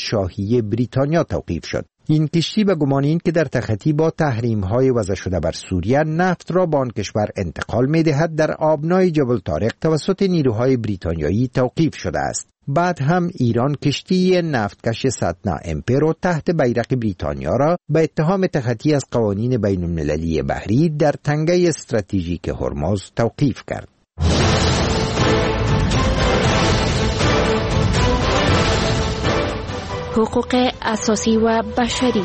شاهی بریتانیا توقیف شد. این کشتی به گمان این که در تخطی با تحریم‌های وضع شده بر سوریه نفت را به آن کشور انتقال می‌دهد، در آبنای جبل طارق توسط نیروهای بریتانیایی توقیف شده است. بعد هم ایران کشتی نفتکش ساتنا امپرو تحت بیرق بریتانیا را به اتهام تخطی از قوانین بین‌المللی بحری در تنگه استراتژیک هرمز توقیف کرد. حقوق اساسی و بشری.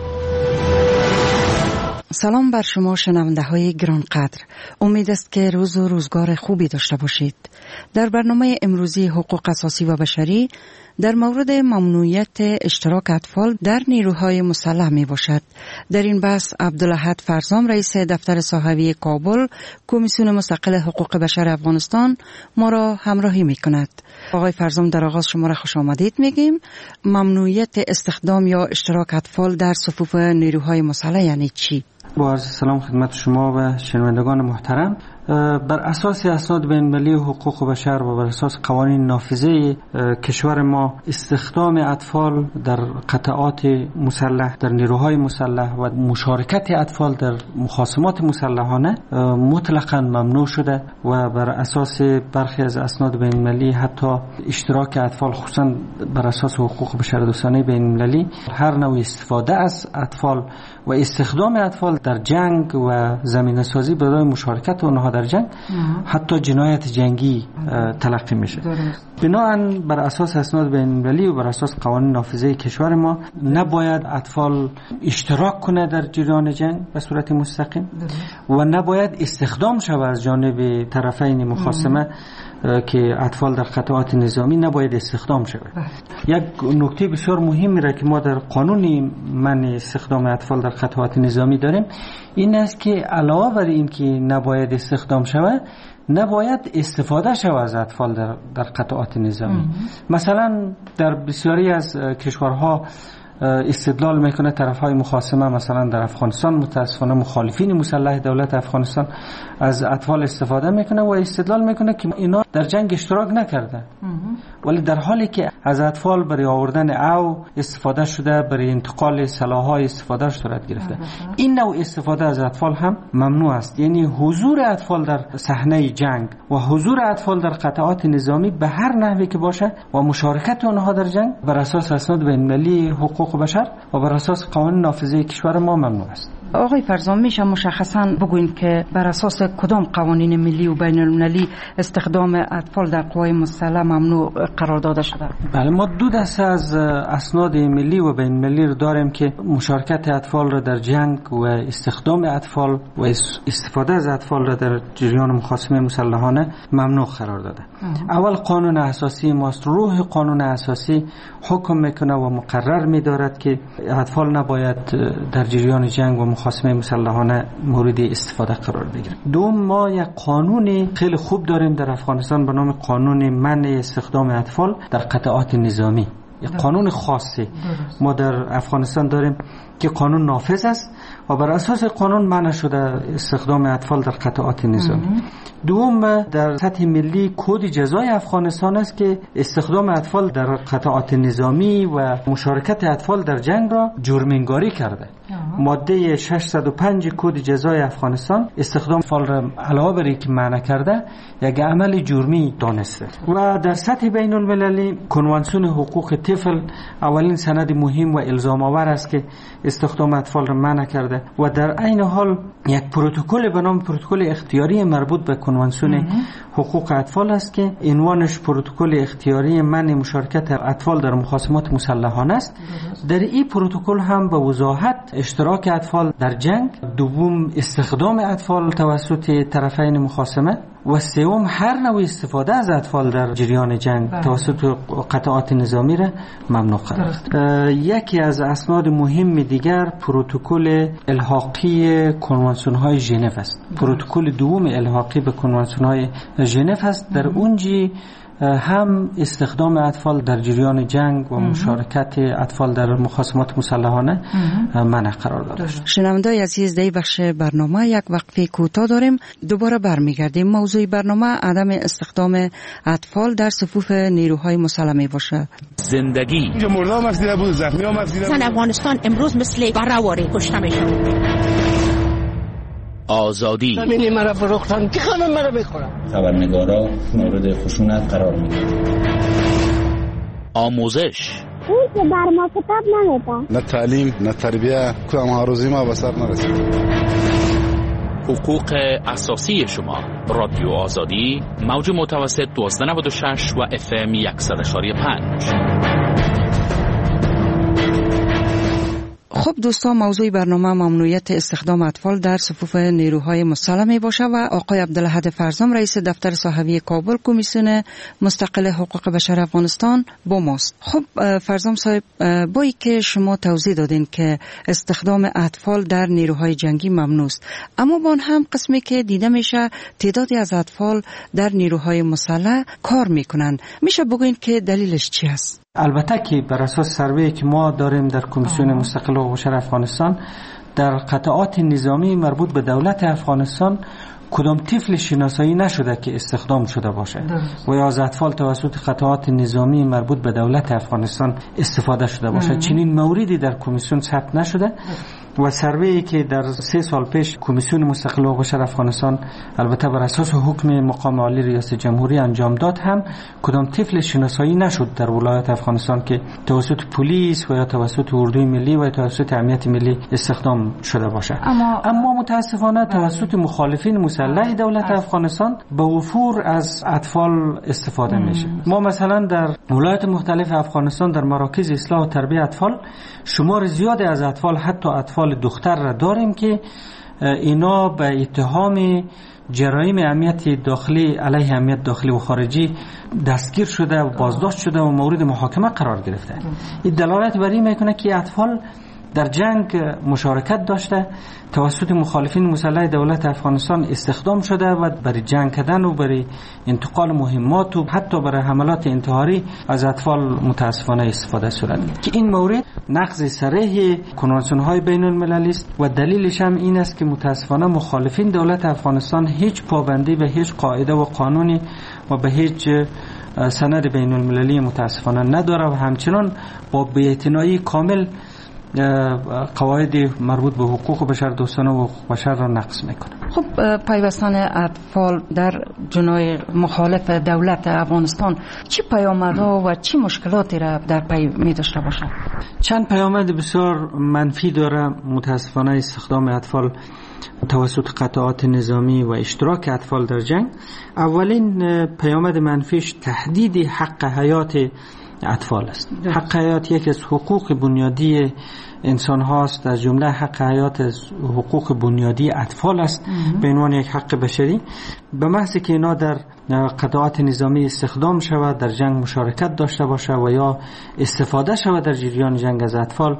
سلام بر شما شنونده های گرانقدر. امید است که روز و روزگار خوبی داشته باشید. در برنامه امروزی حقوق اساسی و بشری در مورد ممنوعیت اشتراک اطفال در نیروهای مسلح می باشد. در این بحث عبدالاحد فرزام رئیس دفتر صحوی کابل کمیسیون مستقل حقوق بشر افغانستان ما را همراهی می کند. آقای فرزام، در آغاز شما را خوش آمدید میگیم. ممنوعیت استخدام یا اشتراک اطفال در صفوف نیروهای مسلح یعنی چی؟ با عرض سلام خدمت شما و شنوندگان محترم. بر اساس اسناد بین‌المللی حقوق بشر و بر اساس قوانین نافذه کشور ما، استخدام اطفال در قطعات مسلح، در نیروهای مسلح و مشارکت اطفال در مخاصمات مسلحانه مطلقاً ممنوع شده و بر اساس برخی از اسناد بین‌المللی حتی اشتراک اطفال، خصوصاً بر اساس حقوق بشردوستانه بین‌المللی، هر نوع استفاده از اطفال و استخدام اطفال در جنگ و زمینه‌سازی برای مشارکت آنها در جنگ حتی جنایت جنگی تلقی میشه. بناهن بر اساس اسناد بین‌المللی و بر اساس قوانین نافذه کشور ما نباید اطفال اشتراک کنه در جریان جنگ به صورت مستقیم و نباید استخدام شود از جانب طرفین مخاصمه که اطفال در قطعات نظامی نباید استخدام شود. یک نکته بسیار مهمی را که ما در قانون منع استخدام اطفال در قطعات نظامی داریم این است که علاوه بر این که نباید استخدام شود، نباید استفاده شود از اطفال در قطعات نظامی. مثلا در بسیاری از کشورها استدلال میکنه طرفهای مخاصمه، مثلا در افغانستان متاسفانه مخالفین مسلح دولت افغانستان از اطفال استفاده میکنه و استدلال میکنه که اینا در جنگ اشتراک نکرده، ولی در حالی که از اطفال برای آوردن او استفاده شده، برای انتقال سلاح‌های استفاده صورت گرفته. این نوع استفاده از اطفال هم ممنوع است. یعنی حضور اطفال در صحنه جنگ و حضور اطفال در قطعات نظامی به هر نحوی که باشه و مشارکت آنها در جنگ بر اساس اسناد بین‌المللی حقوق بشر و بر اساس قوانین نافذه کشور ما ممنوع است. آقای فرزام، میشه مشخصاً بگوین که بر اساس کدام قوانین ملی و بین المللی استخدام اطفال در قوای مسلح ممنوع قرار داده شده؟ بله، ما دو دسته از اسناد ملی و بین المللی رو داریم که مشارکت اطفال را در جنگ و استخدام اطفال و استفاده از اطفال را در جریان مخاصمه مسلحانه ممنوع قرار داده. اول قانون اساسی ماست. روح قانون اساسی حکم میکنه و مقرر می‌دارد که اطفال نباید در جریان جنگ و مخاصمه مسلحانه مورد استفاده قرار بگیرد. دوم، ما یک قانون خیلی خوب داریم در افغانستان به نام قانون منع استخدام اطفال در قطعات نظامی. یک قانون خاصی ما در افغانستان داریم که قانون نافذ است و بر اساس قانون منع شده استخدام اطفال در قطعات نظامی. دوم، در سطح ملی کد جزای افغانستان است که استخدام اطفال در قطعات نظامی و مشارکت اطفال در جنگ را جرم‌انگاری کرده. ماده 605 کد جزای افغانستان استخدام اطفال را علاوه بر اینکه منع کرده یک عمل جرمی دانسته. و در سطح بین المللی کنوانسیون حقوق طفل اولین سند مهم و الزام آور است که استخدام اطفال را منع کرده و در عین حال یک پروتکل به نام پروتکل اختیاری مربوط به کنوانسیون حقوق اطفال است که عنوانش پروتکل اختیاری منع مشارکت اطفال در مخاصمات مسلحانه است. در این پروتکل هم به وضاحت اشتراک اطفال در جنگ، دوم استخدام اطفال توسط طرفین مخاصمه و سوم هر نوع استفاده از اطفال در جریان جنگ توسط قطعات نظامی را ممنوع قرار داد. یکی از اسناد مهم دیگر پروتکل الحاقی کنوانسیون های ژنو است. پروتکل دوم الحاقی به کنوانسیون های ژنو است. در اونجا هم استخدام اطفال در جریان جنگ و مشارکت اطفال در مخاصمات مسلحانه منع قرار داده. شنوندگان عزیز، در بخش برنامه یک وقفه کوتاه داریم، دوباره برمیگردیم. موضوع برنامه عدم استخدام اطفال در صفوف نیروهای مسلح باشد. زندگی اینجا مردم مسئله بود، زخمی هم مسئله بود. افغانستان امروز مثل برآوری کشته میشن. آزادی زمینی مرا فروختن که خانم مرا بخورم. خبرنگارا مورد خشونت قرار میگیرن. آموزش اون که بر ما کتاب نمیدن، نه تعلیم نه تربیه، کدام هروزی ما به سر نرسید. حقوق اساسی شما. رادیو آزادی، موج متوسط 1296 و FM 100.5. خب دوستان، موضوع برنامه ممنوعیت استخدام اطفال در صفوف نیروهای مسلح می باشه و آقای عبدالحد فرزام رئیس دفتر صحوی کابل کمیسیون مستقل حقوق بشر افغانستان با ماست. خب فرزام صاحب، با که شما توضیح دادین که استخدام اطفال در نیروهای جنگی ممنوع است، اما با هم قسمی که دیده میشه تعدادی از اطفال در نیروهای مسلح کار میکنن، میشه بگوین که دلیلش چی است؟ البته که بر اساس سروی که ما داریم در کمیسیون مستقل حقوق بشر افغانستان، در قطعات نظامی مربوط به دولت افغانستان کدام طفل شناسایی نشده که استخدام شده باشه و یا از اطفال توسط قطعات نظامی مربوط به دولت افغانستان استفاده شده باشه. چنین موردی در کمیسیون ثبت نشده و سروی که در 3 سال پیش کمیسیون مستقل حقوق بشر افغانستان البته بر اساس حکم مقام عالی ریاست جمهوری انجام داد، هم کدام طفل شناسایی نشد در ولایت افغانستان که توسط پلیس و یا توسط اردوی ملی و توسط امنیت ملی استخدام شده باشه. اما متاسفانه توسط مخالفین مسلح دولت افغانستان به وفور از اطفال استفاده میشه. ما مثلا در ولایت مختلف افغانستان در مراکز اصلاح و تربیت اطفال شمار زیادی از اطفال، حتی اطفال دختر را داریم که اینا به اتهام جرایم امنیت داخلی علیه امنیت داخلی و خارجی دستگیر شده و بازداشت شده و مورد محاکمه قرار گرفته. این دلالت بر این میکنه که اطفال در جنگ مشارکت داشته، توسط مخالفین مسلح دولت افغانستان استخدام شده و برای جنگ کردن و برای انتقال مهمات و حتی برای حملات انتحاری از اطفال متاسفانه استفاده شده که این مورد نقض صریح کنوانسیون‌های بین المللی است و دلیلش هم این است که متاسفانه مخالفین دولت افغانستان هیچ پابندی به هیچ قاعده و قانونی و به هیچ سند بین المللی متاسفانه نداره و همچنان با بی‌اعتنایی کامل قواعد مربوط به حقوق بشر، دوستانه و حقوق بشر را نقض میکنه. خب پیوستن اطفال در جناح مخالف دولت افغانستان چی پیامدها و چی مشکلاتی را در پی می داشته باشه؟ چند پیامد بسیار منفی داره متاسفانه استخدام اطفال توسط قطعات نظامی و اشتراک اطفال در جنگ. اولین پیامد منفیش تهدید حق حیات اطفال است. حق حیات یکی از حقوق بنیادی انسان هاست، از جمله حق حیات از حقوق بنیادی اطفال است به عنوان یک حق بشری. به محض که اینا در قطعات نظامی استخدام شود، در جنگ مشارکت داشته باشه و یا استفاده شود در جریان جنگ از اطفال،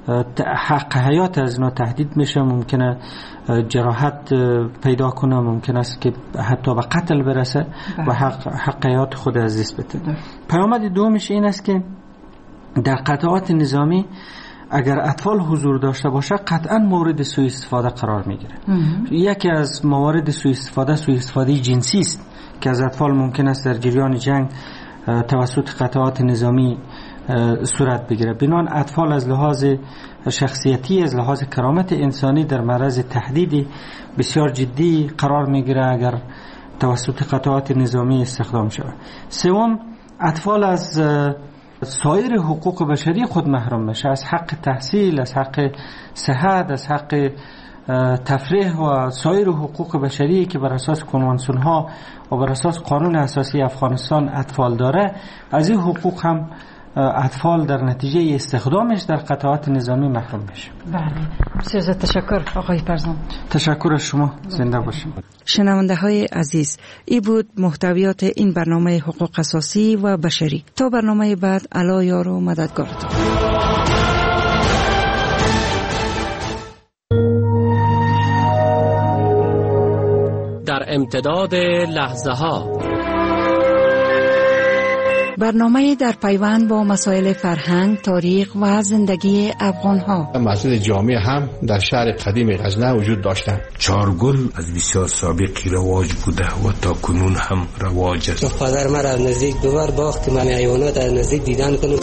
حق حیات از اینا تهدید میشه، ممکنه جراحت پیدا کنه، ممکن است که حتی به قتل برسه و حق حیات خود از دست بده. پیامد دومش این است که در قطعات نظامی اگر اطفال حضور داشته باشه قطعا مورد سوء استفاده قرار میگیره. یکی از موارد سوء استفاده جنسی است که از اطفال ممکن است در جریان جنگ توسط قطعات نظامی صورت بگیره. بنابراین اطفال از لحاظ شخصیتی، از لحاظ کرامت انسانی در معرض تهدید بسیار جدی قرار میگیره اگر توسط قطعات نظامی استخدام شود. سوم، اطفال از سایر حقوق بشری خود محروم میشه، از حق تحصیل، از حق صحت، از حق تفریح و سایر حقوق بشری که بر اساس کنوانسیون ها و بر اساس قانون اساسی افغانستان اطفال داره، از این حقوق هم اطفال در نتیجه استخدامش در قطعات نظامی محروم میشه. بله، بسیار تشکر آقای فرزام. تشکر از شما، زنده باشید. شنونده های عزیز، این بود محتویات این برنامه حقوق اساسی و بشری. تا برنامه بعد، الا یار و مددگارتان. در امتداد لحظه ها برنامه در پیوند با مسائل فرهنگ، تاریخ و زندگی افغان‌ها. مسجد جامع هم در شهر قدیم غزنه وجود داشتند. چارگل از بسیار سابقی رواج بوده و تا کنون هم رواج است. پدر مرا از نزدیک دوبار باخت من حیوانات از نزدیک دیدن کنم.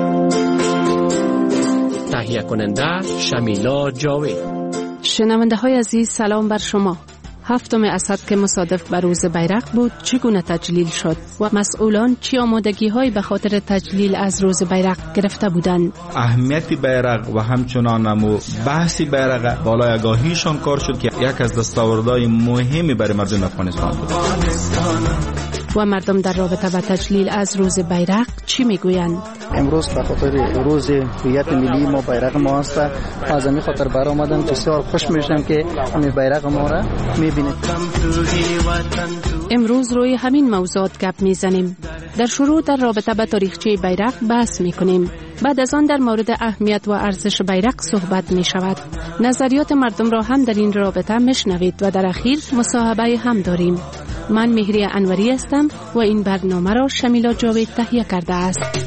تهیه کننده شمیلا جاوید. شنونده های عزیز، سلام بر شما. 7 اسد که مصادف بر روز بیرق بود چگونه تجلیل شد و مسئولان چه آمادگی‌هایی به خاطر تجلیل از روز بیرق گرفته بودند؟ اهمیت بیرق و همچنان بحث بیرق بالای آگاهیشان کار شد که یک از دستاوردهای مهمی برای مردم افغانستان بود. و مردم در رابطه با تجلیل از روز بیرق چی میگویند؟ امروز به خاطر روز هویت ملی ما بیرق ما است. از همین خاطر برآمدم، بسیار خوش میشم که همین بیرق ما را میبینید. امروز روی همین موضوعات گپ میزنیم. در شروع در رابطه با تاریخچه بیرق بحث میکنیم. بعد از آن در مورد اهمیت و ارزش بیرق صحبت می شود. نظریات مردم را هم در این رابطه میشنوید و در اخیر مصاحبه هم داریم. من مهری انوری هستم و این برنامه را شمیلا جاوید تهیه کرده است.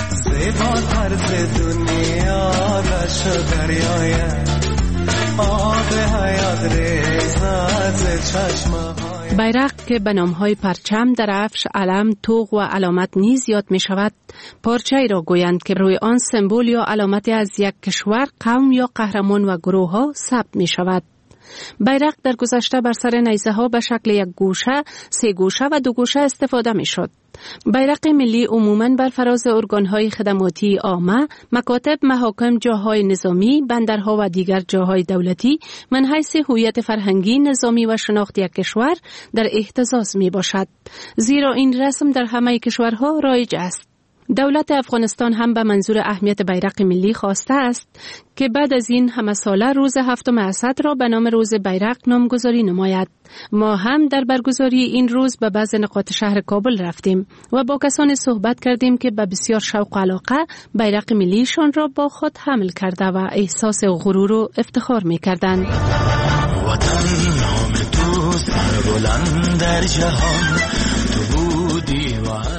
بیرق که به نام‌های پرچم، درفش، علم، طوق و علامت نیز یاد می شود، پارچه‌ای را گویند که روی آن سمبل یا علامتی از یک کشور، قوم یا قهرمان و گروه‌ها ثبت می شود. بیرق در گذشته بر سر نیزه ها به شکل یک گوشه، 3 گوشه و 2 گوشه استفاده می شد. بیرق ملی عموماً بر فراز ارگان‌های خدماتی عامه، مکاتب، محاکم، جاهای نظامی، بندرها و دیگر جاهای دولتی من حیث هویت فرهنگی، نظامی و شناخت یک کشور در اهتزاز می باشد، زیرا این رسم در همه کشورها رایج است. دولت افغانستان هم به منظور اهمیت بیرق ملی خواسته است که بعد از این همه ساله روز 7 اسد را به نام روز بیرق نامگذاری نماید. ما هم در برگزاری این روز به بعض نقاط شهر کابل رفتیم و با کسانی صحبت کردیم که به بسیار شوق و علاقه بیرق ملیشان را با خود حمل کرده و احساس غرور و افتخار می کردند. وطن نام تو سربلند در جهان تو بودی و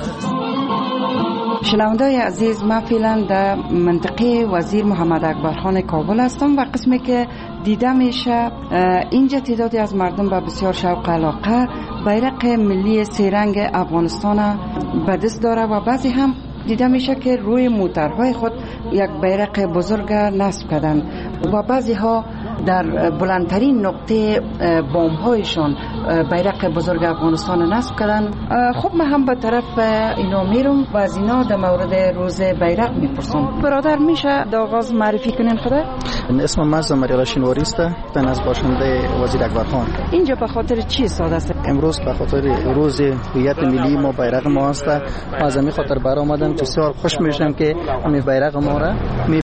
شنونده‌های عزیز، من فعلا در منطقه وزیر محمد اکبرخان کابل هستم و قسمی که دیده میشه اینجا تعدادی از مردم با بسیار شوق و علاقه بیرق ملی 3 رنگ افغانستان به دست داره و بعضی هم دیده میشه که روی موترهای خود یک بیرق بزرگ نصب کردن و بعضی ها در بلندترین نقطه بام‌هایشان بیرق بزرگ افغانستان نصب کردن. خب من هم به طرف اینا میرم و از اینا در مورد روز بیرق میپرسم. برادر میشه در آغاز معرفی کنین خدا؟ اسم من زمریلا شینواری است، من از باشنده وزیر اکبرخان. اینجا به خاطر چی ساده است؟ امروز به خاطر روز هویت ملی ما بیرق ما است. از همین خاطر برآمدم، بسیار خوش میشم که همین بیرق ما را